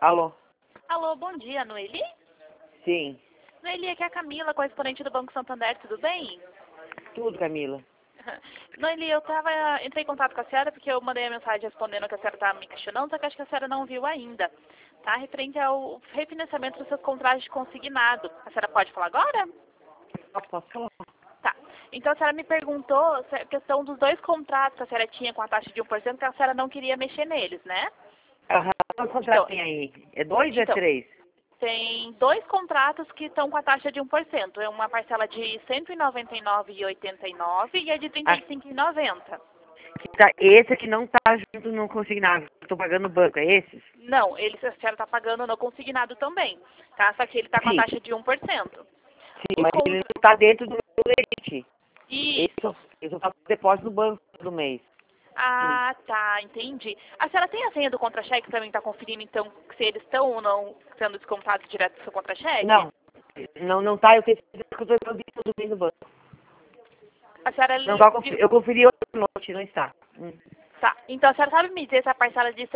Alô? Alô, bom dia, Noeli? Sim. Noeli, aqui é a Camila, correspondente do Banco Santander, tudo bem? Tudo, Camila. Noeli, entrei em contato com a senhora porque eu mandei a mensagem respondendo que a senhora estava me questionando, só que acho que a senhora não viu ainda, tá? Referente ao refinanciamento dos seus contratos de consignado. A senhora pode falar agora? Posso falar? Tá. Então a senhora me perguntou a questão dos dois contratos que a senhora tinha com a taxa de 1%, que a senhora não queria mexer neles, né? Aham. Quantos contratos tem aí? É 2 ou é Então, 3? tem dois contratos que estão com a taxa de 1%. É uma parcela de R$ 199,89 e a de R$ 35,90. Esse aqui não tá junto no consignado. Eu tô pagando no banco, é esses? Não, a senhora está pagando no consignado também, tá? Só que ele está com a Sim. taxa de 1%. Sim, Os mas ele contra... não tá dentro do meu limite. Isso. Eu só faço depósito no banco do mês. Ah, tá, entendi. A senhora tem a senha do contra-cheque para mim estar conferindo, então, se eles estão ou não sendo descontados direto do seu contra-cheque? Não. Não tá, eu tenho certeza que eu tô todo mês no banco. A senhora... Não tá, eu conferi outra noite, não está. Tá, então a senhora sabe me dizer se a parcela de R$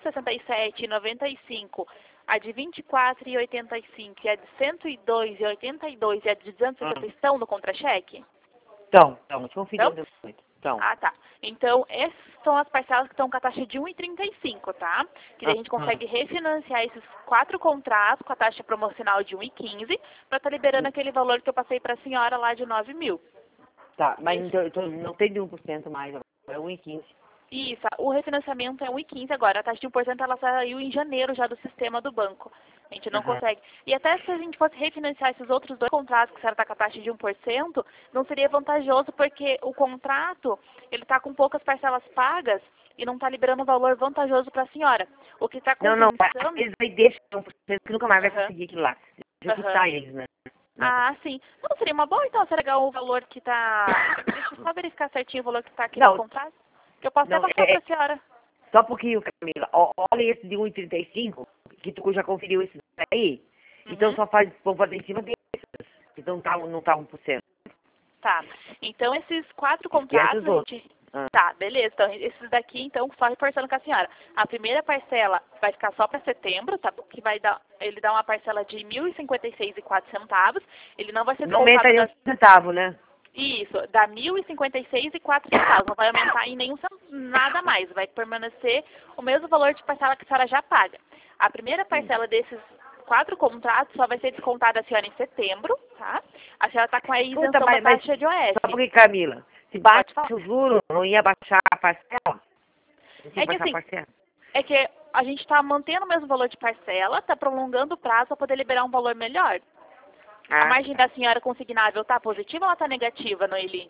667,95, a de R$ 24,85 e a de R$ 102,82 e a de 270 estão no contra-cheque? Então, te conferi Então? outra noite. Então. Ah, tá. Então, essas são as parcelas que estão com a taxa de 1,35, tá? Que daí a gente consegue refinanciar esses 4 contratos com a taxa promocional de 1,15 para estar liberando aquele valor que eu passei para a senhora lá de 9 mil. Tá, mas então, não tem de 1% mais, é 1,15. Isso, o refinanciamento é 1,15 agora. A taxa de 1% ela saiu em janeiro já do sistema do banco. A gente não consegue. E até se a gente fosse refinanciar esses outros dois contratos que a senhora está com a taxa de 1%, não seria vantajoso porque o contrato, ele está com poucas parcelas pagas e não está liberando um valor vantajoso para a senhora. O que está Não, compensando... eles aí deixam 1% que nunca mais vai Aham, conseguir aquilo lá. Deixa eu aham. quitar eles, né? Ah, sim. Não, seria uma boa então, será o valor que está... Deixa eu só verificar certinho o valor que está aqui no Não, contrato, que eu posso até não, passar para a senhora. só um pouquinho, Camila. Olha esse de 1,35, que tu já conferiu esse daí. Então Uhum. vamos fazer em cima desses. Então não tá 1%. Tá. Então, esses 4 Esquece os contratos, a outros. gente... Tá, beleza. Então, esses daqui, então, só reforçando com a senhora. A primeira parcela vai ficar só para setembro, tá? Que vai dar... Ele dá uma parcela de R$ 1.056,04. Ele não vai ser Não aumenta descontado nem um das... centavo, né? Isso, dá R$ 1.056,04. Não vai aumentar em nada mais. Vai permanecer o mesmo valor de parcela que a senhora já paga. A primeira parcela desses 4 contratos só vai ser descontada a senhora em setembro, tá? A senhora está com a Escuta, isenção da mas taxa de OS. só porque, Camila, se baixa Pode falar. o juro, não ia baixar a parcela? Não tinha É que que baixar a assim, parcela? é que a gente está mantendo o mesmo valor de parcela, está prolongando o prazo para poder liberar um valor melhor. A Ah, margem da senhora consignável está positiva ou ela está negativa, Noeli?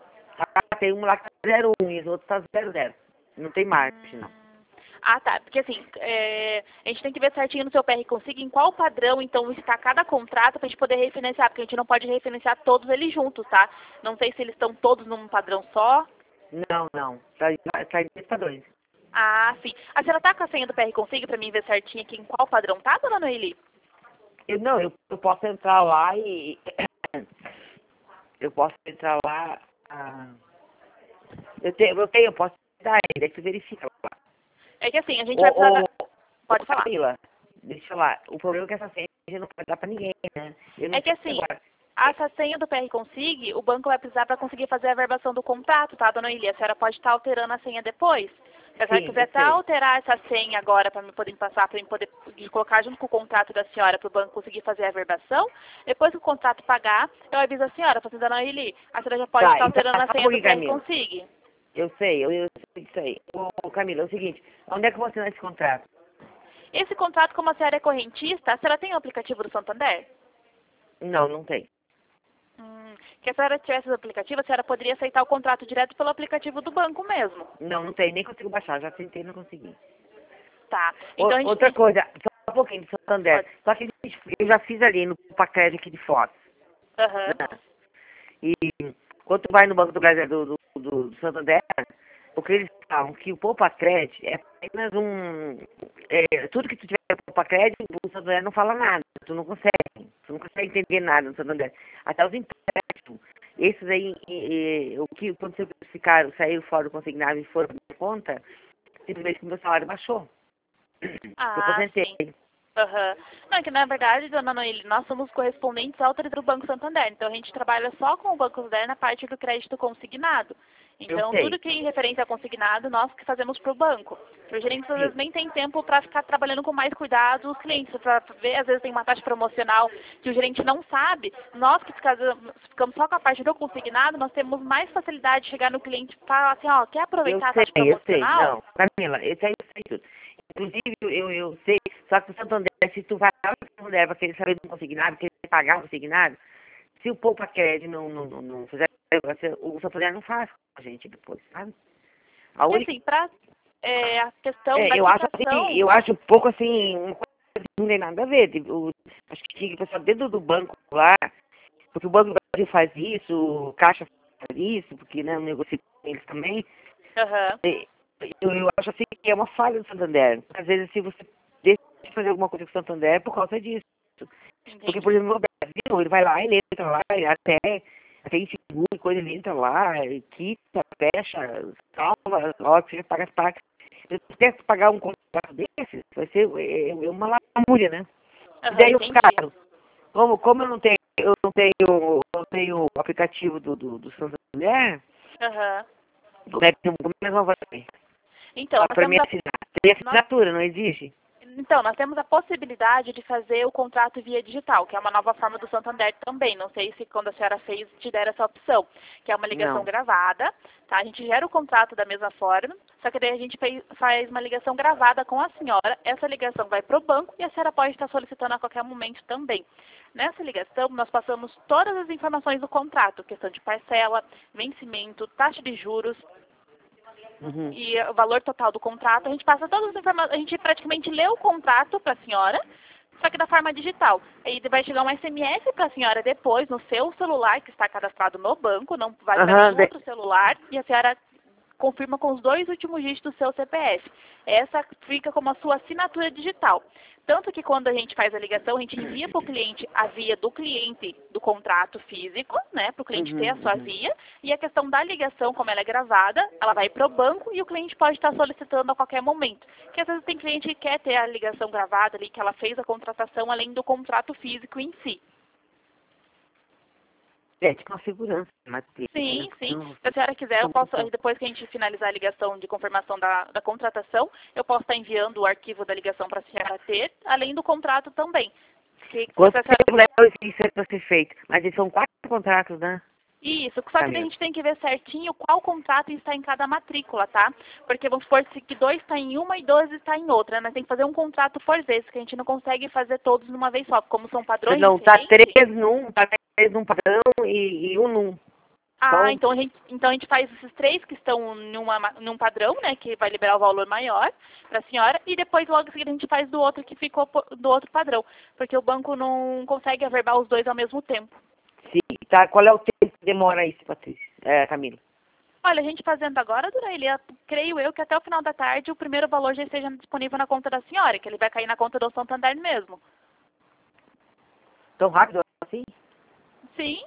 tem um lá que tá 0,1 e os outros tá 0,0. Não tem margem, não. Ah, tá. Porque assim, a gente tem que ver certinho no seu PR Consiga em qual padrão, então, está cada contrato para a gente poder refinanciar, porque a gente não pode refinanciar todos eles juntos, tá? Não sei se eles estão todos num padrão só. Não. Tá em 2 padrões. Ah, sim. A senhora tá com a senha do PR Consiga para mim ver certinho aqui em qual padrão tá, dona Noeli? Eu posso entrar lá e... Eu posso entrar lá... eu posso dar ele, aí tu verifica lá. É que assim, a gente vai precisar da... Pode falar. Camila, deixa lá. O problema é que essa senha a gente não pode dar pra ninguém, né? Eu não É que sei assim, agora. essa senha do PR Consig, o banco vai precisar para conseguir fazer a verbação do contrato, tá, dona Ilia? A senhora pode estar alterando a senha depois. Se a senhora Sim, quiser eu até sei. alterar essa senha agora para me poder passar, para me poder colocar junto com o contrato da senhora para o banco conseguir fazer a verbação, depois que o contrato pagar, eu aviso a senhora, falo assim, dona Ili, a senhora já pode Tá, estar então alterando só a um senha do pouquinho, PR Camila. Consig. Eu sei disso aí. Ô, Camila, é o seguinte, onde é que você assina esse contrato? Esse contrato, como a senhora é correntista, a senhora tem o aplicativo do Santander? Não tem. Que a senhora tivesse o aplicativo, a senhora poderia aceitar o contrato direto pelo aplicativo do banco mesmo. Não tem, nem consigo baixar, já tentei, não consegui. Tá. Então a gente Outra coisa, só um pouquinho de Santander. pode. Só que eu já fiz ali no Pacred aqui de Foz, Aham. né? E quando tu vai no Banco do Brasil do Santander, o que eles falam que o Poupa Crédito é apenas tudo que tu tiver no Poupa Crédito, o Santander não fala nada, tu não consegue entender nada no Santander. Até os empréstimos, esses aí, quando vocês saíram fora do consignado e foram pra minha conta, simplesmente que o meu salário baixou. Eu Ah, aposentei. sim. Aham. Não, é que na verdade, dona Noeli, nós somos correspondentes autores do Banco Santander. Então a gente trabalha só com o Banco Santander na parte do crédito consignado. Eu Então sei. tudo que referência a consignado, nós que fazemos para o banco. Os gerentes às vezes nem tem tempo para ficar trabalhando com mais cuidado os clientes, para ver, às vezes tem uma taxa promocional que o gerente não sabe. Nós que ficamos só com a parte do consignado, nós temos mais facilidade de chegar no cliente e falar assim, ó, quer aproveitar a taxa Eu sei. promocional? Não, Camila, esse aí eu sei tudo. Inclusive, eu sei, só que o Santander, se tu vai lá no Santander pra querer saber do consignado, querer pagar o consignado, se o poupa crédito não fizer, o Santander não faz com a gente depois, sabe? A E única, assim, para a questão da eu acho assim, quitação, eu acho um pouco assim, uma coisa que não tem nada a ver. Acho que tinha que pensar dentro do banco lá, porque o Banco do Brasil faz isso, o Caixa faz isso, porque né, eu negocio com eles também. aham, E eu acho assim que é uma falha do Santander. Às vezes, se você deixa de fazer alguma coisa com o Santander, é por causa disso. Porque, por entendi. exemplo, no Brasil, ele vai lá, ele entra lá, ele até em seguro e coisa, ele entra lá, ele quita, fecha, salva, ó, que você paga as taxas. Se você quer pagar um contrato desses, vai ser uma lamúria, né? E Aham, daí os entendi. caras, como eu não tenho o aplicativo do Santander, Aham. como é que eu vou fazer? Então, nós Para mim temos assinar. Tem nós assinatura, não existe? Então, nós temos a possibilidade de fazer o contrato via digital, que é uma nova forma do Santander também. Não sei se quando a senhora fez, te deram essa opção, que é uma ligação Não. gravada, tá? A gente gera o contrato da mesma forma, só que daí a gente faz uma ligação gravada com a senhora. Essa ligação vai para o banco e a senhora pode estar solicitando a qualquer momento também. Nessa ligação, nós passamos todas as informações do contrato, questão de parcela, vencimento, taxa de juros, Uhum. e o valor total do contrato, a gente passa todas as informações, a gente praticamente lê o contrato para a senhora, só que da forma digital. Aí vai chegar um SMS para a senhora depois no seu celular, que está cadastrado no banco, não vai para Aham, nenhum outro celular, e a senhora confirma com os 2 últimos dígitos do seu CPF. Essa fica como a sua assinatura digital. Tanto que quando a gente faz a ligação, a gente envia para o cliente a via do cliente do contrato físico, né, para o cliente ter a sua uhum. via, e a questão da ligação, como ela é gravada, ela vai para o banco e o cliente pode estar solicitando a qualquer momento. Porque às vezes tem cliente que quer ter a ligação gravada ali, que ela fez a contratação além do contrato físico em si. É, tipo uma segurança, mas Sim, né? Porque sim. não, Se a senhora quiser, eu posso, não- depois que a gente finalizar a ligação de confirmação da contratação, eu posso estar enviando o arquivo da ligação para a senhora ter, além do contrato também. Que, Quanto se a senhora... tempo leva isso para ser feito? Mas eles são 4 contratos, né, Isso, só que daí a Camila? gente tem que ver certinho qual contrato está em cada matrícula, tá? Porque vamos supor que 2 está em uma e 2 está em outra, né? Tem que fazer um contrato por vez, que a gente não consegue fazer todos numa vez só, como são padrões Não, tá diferentes. três num padrão e um num. Ah, Então, então a gente faz esses 3 que estão num padrão, né, que vai liberar o valor maior para a senhora, e depois logo em seguida a gente faz do outro que ficou do outro padrão, porque o banco não consegue averbar os 2 ao mesmo tempo. sim, tá, qual é o tempo que demora isso, Patrícia? Camila? Olha, a gente fazendo agora, dona Elia, creio eu que até o final da tarde o primeiro valor já esteja disponível na conta da senhora, que ele vai cair na conta do Santander mesmo. Tão rápido assim? Sim.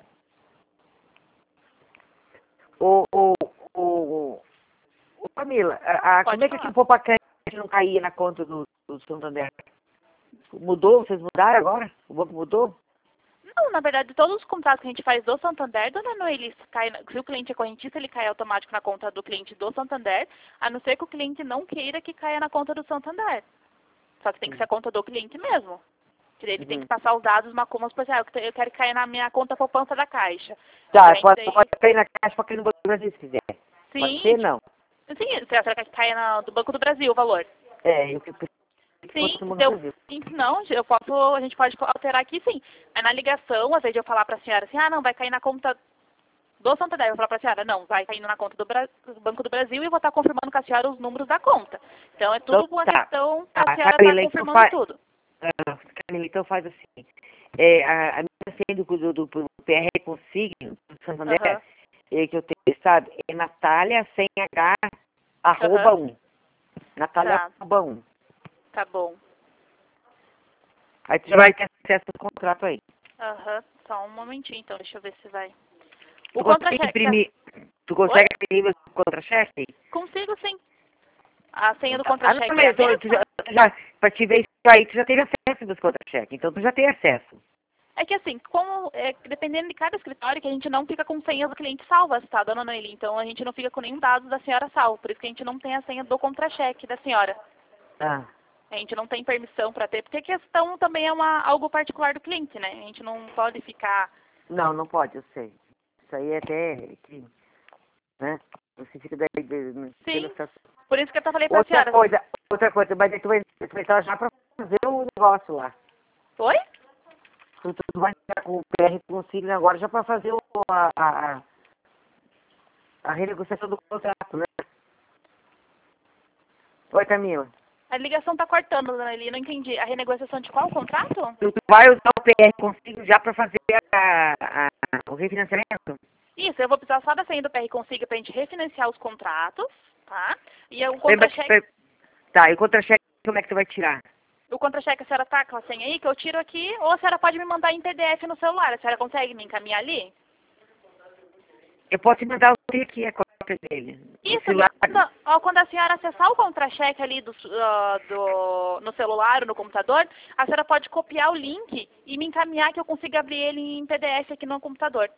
Ô, ô, ô, Camila, como Pode é que aqui falar. o Poupa Crédito não caía na conta do Santander? Mudou? Vocês mudaram agora? O banco mudou? Não, na verdade, todos os contratos que a gente faz do Santander, dona Noeli, se o cliente é correntista, ele cai automático na conta do cliente do Santander, a não ser que o cliente não queira que caia na conta do Santander. Só que tem que ser a conta do cliente mesmo. Que ele tem que Uhum. passar os dados, como por exemplo, eu quero que caia na minha conta poupança da Caixa. O Tá, cliente pode, daí, pode cair na caixa para quem no Banco do Brasil se quiser. Pode sim, ser, não. sim, você quer que caia do Banco do Brasil o valor. Eu que preciso que Sim, fosse no Banco do eu, Brasil. não, a gente pode alterar aqui sim. Mas na ligação, às vezes eu falar para a senhora assim, não, vai cair na conta do Santander. Eu vou falar para a senhora, não, vai caindo na conta do Banco do Brasil e vou estar confirmando com a senhora os números da conta. Então é Então, tudo uma tá. questão para a senhora estar Camila, confirmando tudo. Camila, então faz assim. A minha senha do PR Consignio, do Santander, Aham, que eu tenho, sabe, é Natália sem H, aham, @1. Natália tá, @1. tá bom. Aí tu já vai ter acesso ao contrato aí. Aham, só um momentinho então, deixa eu ver se vai. O Tu consegue contra-cheque, tá? imprimir, tu Oi? consegue imprimir o contra-cheque? Consigo sim. A senha Então do tá. Não, contra-cheque é a mas mesma? Pra te ver isso aí, tu já teve acesso dos contra-cheques. Então tu já tem acesso. É que assim, dependendo de cada escritório, que a gente não fica com senha do cliente salva, tá, dona Noeli? Então a gente não fica com nenhum dado da senhora salvo. Por isso que a gente não tem a senha do contra-cheque da senhora. Ah. A gente não tem permissão para ter, porque a questão também é algo particular do cliente, né? A gente não pode ficar... Não, não pode, eu sei. Isso aí é até que, né? Você fica daí... Sim, por isso que eu falei pra outra senhora. Outra coisa, mas aí tu vai estar já pra fazer o negócio lá. Oi? Tu vai estar com o PR consigo agora já pra fazer a renegociação do contrato, né? Oi, Camila. A ligação tá cortando, dona Eli, não entendi. A renegociação de qual contrato? Tu vai usar o PR consigo já pra fazer o refinanciamento? Isso, eu vou precisar só da senha do PR Consiga pra gente refinanciar os contratos, tá? E o contra-cheque... Tá, e o contra-cheque como é que tu vai tirar? O contra-cheque, a senhora tá com a senha aí, que eu tiro aqui, ou a senhora pode me mandar em PDF no celular. A senhora consegue me encaminhar ali? Eu posso te mandar o link aqui, a cópia dele. Isso, quando a senhora acessar o contra-cheque ali no celular ou no computador, a senhora pode copiar o link e me encaminhar que eu consiga abrir ele em PDF aqui no computador.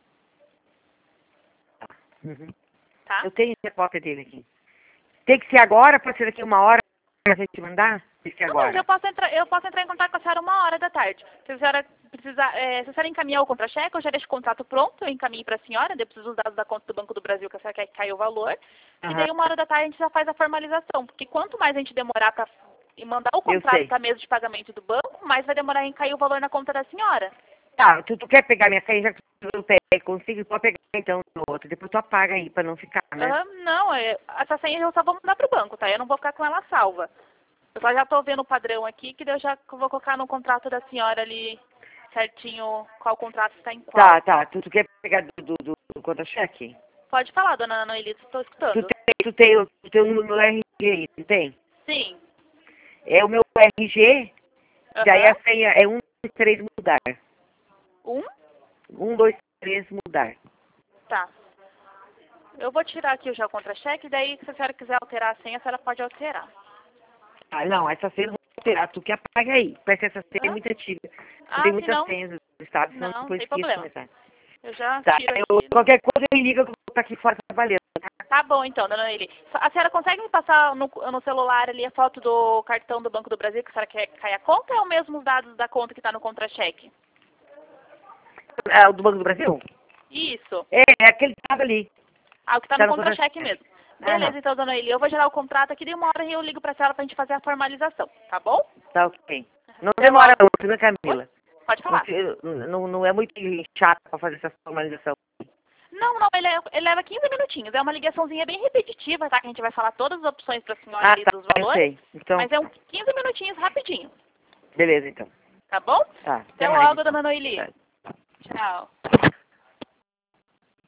Uhum. Tá? Eu tenho a cópia dele aqui. Tem que ser agora, pode ser daqui 1 hora pra gente mandar? Tem que ser agora. Não, eu posso entrar em contato com a senhora 1 hora da tarde. Se a senhora precisar, se a senhora encaminhar o contra-cheque, eu já deixo o contrato pronto, eu encaminho para a senhora, eu preciso dos dados da conta do Banco do Brasil, que a senhora quer que caia o valor. E daí 1 hora da tarde a gente já faz a formalização, porque quanto mais a gente demorar para mandar o contrato para a mesa de pagamento do banco, mais vai demorar em cair o valor na conta da senhora. Tá, tu quer pegar minha senha, já que tu pega, consigo, pode pegar então no outro, depois tu apaga aí, pra não ficar, né? Não, essa senha eu só vou mandar pro banco, tá? Eu não vou ficar com ela salva. Eu só já tô vendo o padrão aqui, que eu já vou colocar no contrato da senhora ali certinho qual contrato está em qual. Tá, tu quer pegar do contra-cheque? Pode falar, dona Noelita, estou escutando. Tu tem o número RG aí, não tem? Sim. É o meu RG, daí a senha é 1, 2, 3 mudar. 1, 2, 3 mudar. Tá. Eu vou tirar aqui já o contra-cheque, daí se a senhora quiser alterar a senha, a senhora pode alterar. Ah, não, essa senha eu não vou alterar, tu que apaga aí. Parece que essa senha é muito antiga. Tem muitas senhas do estado, senão depois tem problema. Começar. Eu já Tá, tiro aqui. qualquer coisa me liga que eu vou estar aqui fora trabalhando. Tá bom então, dona Eli. A senhora consegue me passar no celular ali a foto do cartão do Banco do Brasil que a senhora quer que caia a conta ou é o mesmo os dados da conta que está no contra-cheque? É o do Banco do Brasil? Isso. É aquele dado ali. Ah, o que está no contra-cheque mesmo. Beleza, então, dona Eli, eu vou gerar o contrato aqui de 1 hora e eu ligo para a senhora para a gente fazer a formalização, tá bom? Tá ok. Não demora muito, né, Camila? Oi? Pode falar. Não é muito chato para fazer essa formalização. Não, ele leva 15 minutinhos. É uma ligaçãozinha bem repetitiva, tá? Que a gente vai falar todas as opções para a senhora ali dos valores. Sei. Então, mas é uns 15 minutinhos rapidinho. Beleza, então. Tá bom? Tá. Até logo, dona Noeli. Tá. Tchau.